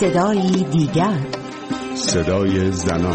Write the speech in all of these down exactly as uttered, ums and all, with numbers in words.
صدایی دیگر، صدای زنان.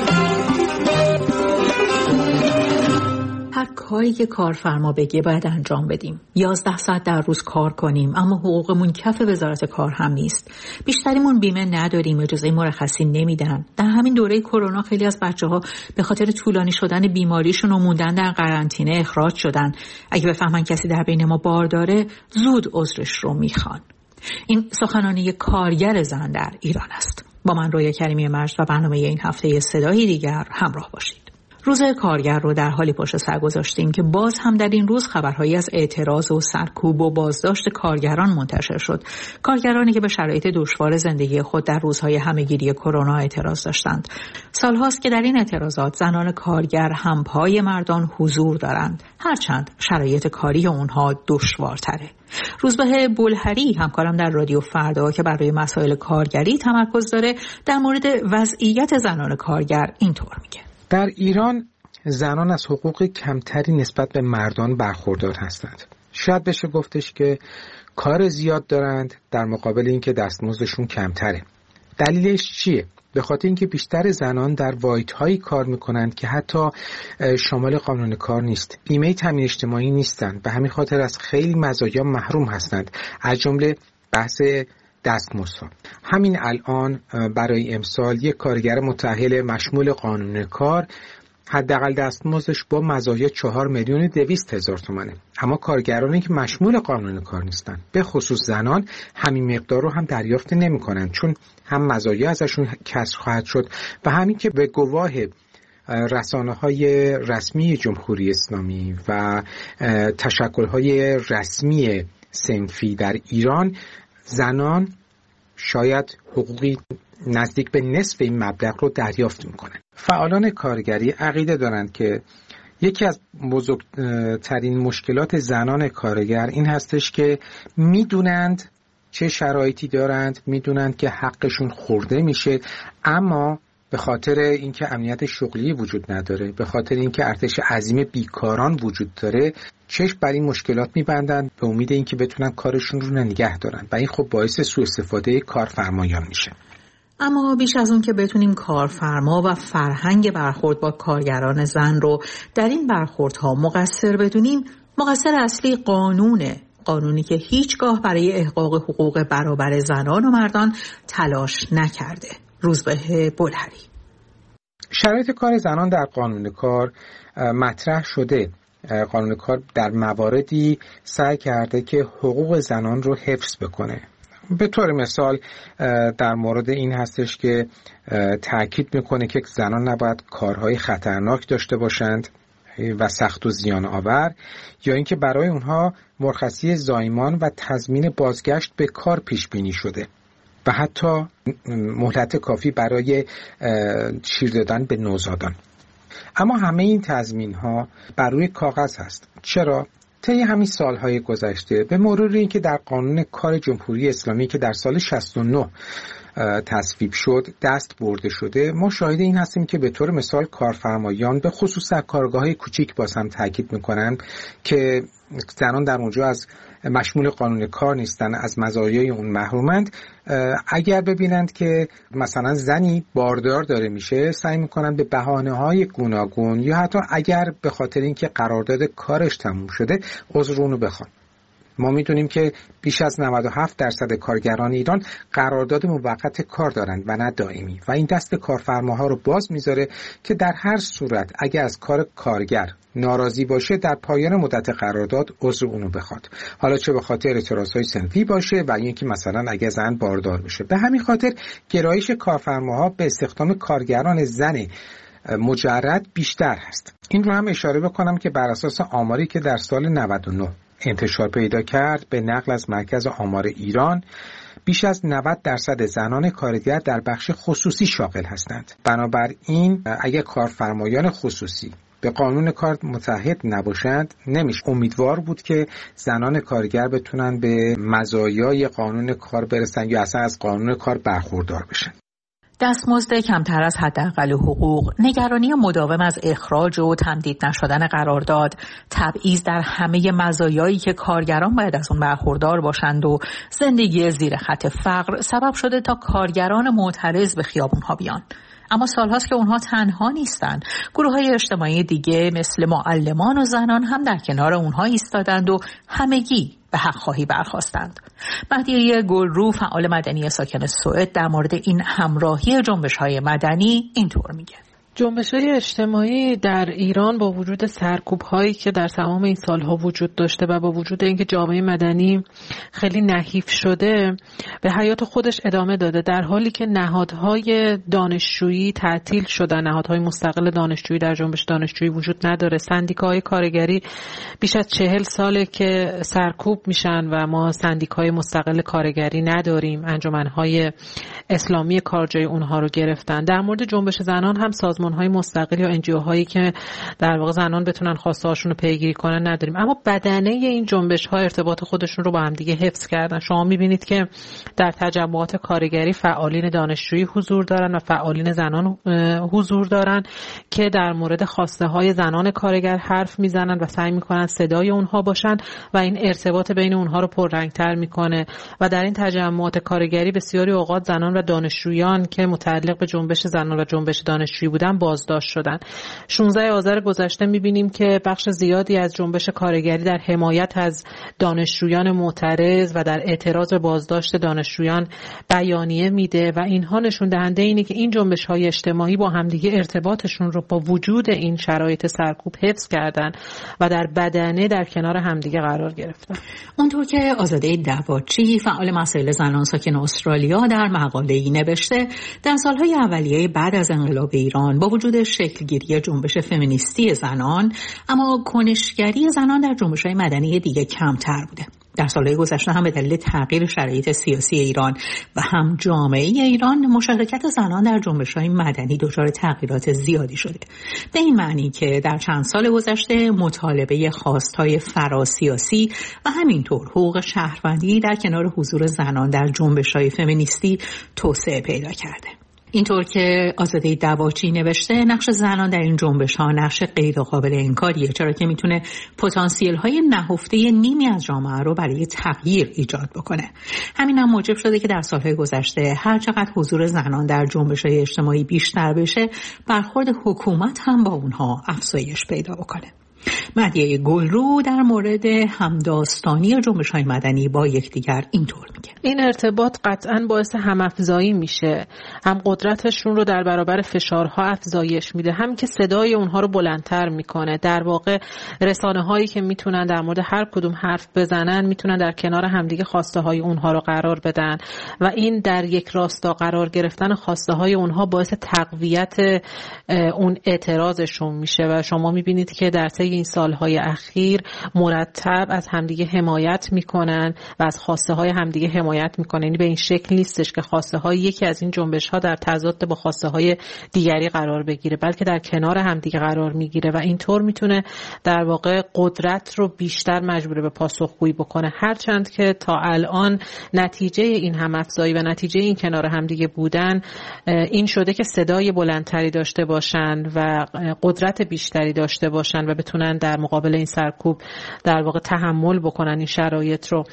هر کاری که کارفرما بگه باید انجام بدیم. یازده ساعت در روز کار کنیم، اما حقوقمون کف وزارت کار هم نیست. بیشتریمون بیمه نداریم، اجازه مرخصی نمیدن. در همین دوره کرونا خیلی از بچه‌ها به خاطر طولانی شدن بیماریشون و موندن در قرنطینه اخراج شدن. اگه بفهمن کسی در بین ما بار داره، زود عذرش رو میخوان. این سخنرانی کارگر زن در ایران است. با من رویا کریمی مرج و برنامه این هفته صدایی دیگر همراه باشید. روز کارگر رو در حالی پشت سر گذاشتیم که باز هم در این روز خبرهایی از اعتراض و سرکوب و بازداشت کارگران منتشر شد. کارگرانی که به شرایط دشوار زندگی خود در روزهای همه‌گیری کرونا اعتراض داشتند. سالهاست که در این اعتراضات زنان کارگر همپای مردان حضور دارند، هرچند شرایط کاری اونها دشوارتره. روزبه بلهری همکارم در رادیو فردا که برای مسائل کارگری تمرکز داره، در مورد وضعیت زنان کارگر اینطور میگه: در ایران زنان از حقوق کمتری نسبت به مردان برخوردار هستند. شاید بشه گفتش که کار زیاد دارند در مقابل اینکه دستمزدشون کمتره. دلیلش چیه؟ به خاطر اینکه بیشتر زنان در واحدهایی کار میکنند که حتی شامل قانون کار نیست. بیمه تامین اجتماعی نیستند. به همین خاطر از خیلی مزایا محروم هستند، از جمله بحث دستمزدها. همین الان برای امسال یک کارگر متأهل مشمول قانون کار حداقل دستمزدش با مزایا چهار میلیون و دویست هزار تومانه. اما کارگرانی که مشمول قانون کار نیستن، به خصوص زنان، همین مقدار رو هم دریافت نمی‌کنن، چون هم مزایا ازشون کسر خواهد شد و همین که به گواه رسانه‌های رسمی جمهوری اسلامی و تشکل‌های رسمی صنفی در ایران، زنان شاید حقوقی نزدیک به نصف این مبلغ رو دریافت میکنن. فعالان کارگری عقیده دارند که یکی از بزرگترین مشکلات زنان کارگر این هستش که میدونند چه شرایطی دارند، میدونند که حقشون خورده میشه، اما به خاطر اینکه امنیت شغلی وجود نداره، به خاطر اینکه ارتش عظیم بیکاران وجود داره، چشم بر این مشکلات میبندند به امید اینکه بتونن کارشون رو نگه دارن و این خب باعث سوء استفاده کارفرمایان میشه. اما بیش از اون که بتونیم کارفرما و فرهنگ برخورد با کارگران زن رو در این برخوردها مقصر بدونیم، مقصر اصلی قانونه. قانونی که هیچگاه برای احقاق حقوق برابر زنان و مردان تلاش نکرده. روزبه بلهری: شرایط کار زنان در قانون کار مطرح شده. قانون کار در مواردی سعی کرده که حقوق زنان رو حفظ بکنه. به طور مثال در مورد این هستش که تأکید میکنه که زنان نباید کارهای خطرناک داشته باشند و سخت و زیان آور، یا اینکه برای اونها مرخصی زایمان و تضمین بازگشت به کار پیش بینی شده و حتی مهلت کافی برای شیر دادن به نوزادان. اما همه این تضمین ها بر روی کاغذ هست. چرا؟ طی همین سالهای گذشته به مرور اینکه در قانون کار جمهوری اسلامی که در سال شصت و نه تصویب شد دست برده شده، ما شاهد این هستیم که به طور مثال کارفرمایان به خصوص در کارگاه‌های کوچیک باز هم تاکید میکنن که زنان در اونجا از مشمول قانون کار نیستن، از مزایای اون محرومند. اگر ببینند که مثلا زنی باردار داره میشه، سعی میکنن به بهانه‌های گوناگون یا حتی اگر به خاطر اینکه قرارداد کارش تموم شده عذر اونو بخوان. ما میدونیم که بیش از نود و هفت درصد کارگران ایران قرارداد موقت کار دارند و نه دائمی و این دست کارفرماها رو باز میذاره که در هر صورت اگر از کار کارگر ناراضی باشه در پایان مدت قرارداد عذر اونو بخواد، حالا چه به خاطر اعتراضهای صنفی باشه و اینکه مثلا اگه زن باردار بشه. به همین خاطر گرایش کارفرماها به استخدام کارگران زن مجرد بیشتر هست. این رو هم اشاره بکنم که بر اساس آماری که در سال نود و نه انتشار پیدا کرد به نقل از مرکز آمار ایران، بیش از نود درصد زنان کارگر در بخش خصوصی شاغل هستند. بنابراین اگر کارفرمایان خصوصی به قانون کار متحد نباشند، نمیشه امیدوار بود که زنان کارگر بتونن به مزایای قانون کار برسن یا اصلا از قانون کار برخوردار بشن. دستمزد کمتر از حداقل حقوق، نگرانی مداوم از اخراج و تمدید نشدن قرارداد، تبعیض در همه مزایایی که کارگران باید از اون برخوردار باشند و زندگی زیر خط فقر سبب شده تا کارگران معترض به خیابون‌ها بیان. اما سالهاست که اونها تنها نیستند. گروه‌های اجتماعی دیگه مثل معلمان و زنان هم در کنار اونها ایستادند و همگی به حق خواهی برخاستند. مهدیه گلرو، فعال مدنی ساکن سوئد، در مورد این همراهی جنبش‌های مدنی اینطور میگه: جنبش‌های اجتماعی در ایران با وجود سرکوب‌هایی که در تمام این سالها وجود داشته و با وجود اینکه جامعه مدنی خیلی نحیف شده، به حیات خودش ادامه داده، در حالی که نهادهای دانشجویی تعطیل شدن. نهادهای مستقل دانشجویی در جنبش دانشجویی وجود نداره. سندیکاهای کارگری بیش از چهل ساله که سرکوب میشن و ما سندیکای مستقل کارگری نداریم. انجمنهای اسلامی کارجای اونها رو گرفتن. در مورد جنبش زنان هم سازمان‌های مستقل یا انجیوهایی که در واقع زنان بتونن خواسته‌هاشون رو پیگیری کنن نداریم. اما بدنه این جنبش‌ها ارتباط خودشون رو با هم دیگه حفظ کردن. شما می‌بینید که در تجمعات کارگری فعالین دانشجویی حضور دارن و فعالین زنان حضور دارن که در مورد خواسته‌های زنان کارگر حرف میزنن و سعی می‌کنن صدای اونها باشن و این ارتباط بین اونها رو پررنگ‌تر می‌کنه. و در این تجمعات کارگری بسیاری اوقات زنان و دانشجویان که متعلق به جنبش زنان و جنبش دانشجویی بودن بازداشت شدن. شانزده آذر گذشته می‌بینیم که بخش زیادی از جنبش کارگری در حمایت از دانشجویان معترض و در اعتراض به بازداشت دانشجویان بیانیه میده و اینها نشون دهنده اینه که این جنبش‌های اجتماعی با همدیگه ارتباطشون رو با وجود این شرایط سرکوب حفظ کردن و در بدنه در کنار همدیگه قرار گرفتن. اونطور که آزاده دواچی، فعال مسائل زنان ساکن استرالیا، در مقاله‌ای نوشته، در سالهای اولیه بعد از انقلاب ایران با وجود شکلگیری جنبش فمینیستی زنان، اما کنشگری زنان در جنبش‌های مدنی دیگه کمتر بوده. در سالهای گذشته هم به دلیل تغییر شرایط سیاسی ایران و هم جامعه ایران، مشارکت زنان در جنبش‌های مدنی دچار تغییرات زیادی شده. به این معنی که در چند سال گذشته مطالبه خواست‌های فراسیاسی و همینطور حقوق شهروندی در کنار حضور زنان در جنبش‌های فمینیستی توسعه پیدا کرده. اینطور که آزاده دواچی نوشته، نقش زنان در این جنبش ها نقش غیر قابل انکاریه، چرا که میتونه پتانسیل های نهفته نیمی از جامعه رو برای تغییر ایجاد بکنه. همین هم موجب شده که در سالهای گذشته هر چقدر حضور زنان در جنبش های اجتماعی بیشتر بشه، برخورد حکومت هم با اونها افزایش پیدا بکنه. مهدیه گلرو در مورد همداستانی جنبش‌های مدنی با یکدیگر اینطور میگه: این ارتباط قطعاً باعث هم‌افزایی میشه، هم قدرتشون رو در برابر فشارها افزایش میده، هم که صدای اونها رو بلندتر میکنه. در واقع رسانه‌هایی که میتونن در مورد هر کدوم حرف بزنن، میتونن در کنار همدیگه خواسته‌های اونها رو قرار بدن و این در یک راستا قرار گرفتن خواسته‌های اونها باعث تقویت اون اعتراضشون میشه. و شما میبینید که در طی این سالهای اخیر مرتب از همدیگه حمایت میکنن و از خواسته های همدیگه حمایت میکنن. یعنی به این شکل نیستش که خواسته های یکی از این جنبش ها در تضاد با خواسته های دیگری قرار بگیره، بلکه در کنار همدیگه قرار میگیره و اینطور میتونه در واقع قدرت رو بیشتر مجبور به پاسخگویی بکنه. هرچند که تا الان نتیجه این هم‌افزایی و نتیجه این کنار همدیگه بودن این شده که صدای بلندتری داشته باشن و قدرت بیشتری داشته باشن و بتونن در مقابل این سرکوب در واقع تحمل بکنن این شرایط رو.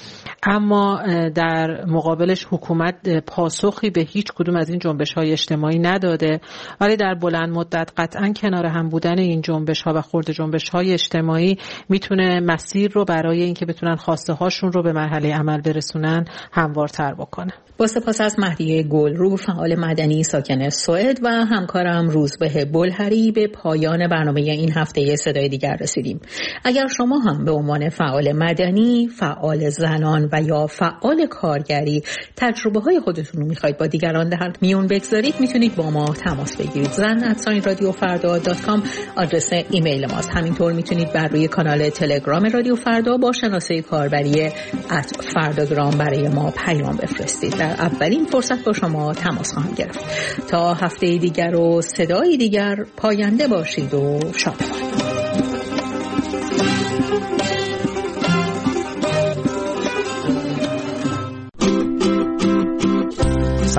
اما در مقابلش حکومت پاسخی به هیچ کدوم از این جنبش‌های اجتماعی نداده، ولی در بلند مدت قطعاً کنار هم بودن این جنبش‌ها و خرد جنبش‌های اجتماعی میتونه مسیر رو برای اینکه بتونن خواسته هاشون رو به مرحله عمل برسونن هموارتر بکنه. با سپاس از مهدیه گلرو، فعال مدنی ساکن سوئد، و همکارم روزبه بلهری، به پایان برنامه این هفته صدای دیگر رسیدیم. اگر شما هم به عنوان فعال مدنی، فعال زنان و یا فعال کارگری تجربه های خودتون رو میخواید با دیگران در میون بگذارید، میتونید با ما تماس بگیرید. زن ات رادیو فردا دات کام آدرس ایمیل ماست. همینطور میتونید بر روی کانال تلگرام رادیو فردا با شناسه کاربری ات فرداگرام برای ما پیام بفرستید. در اولین فرصت با شما تماس خواهم گرفت. تا هفته دیگر و صدای دیگر، پاینده باشید و شادمان.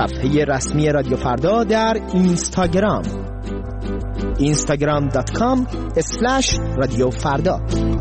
صفحه رسمی رادیو فردا در اینستاگرام اینستاگرام دات کام اسلش رادیو فردا.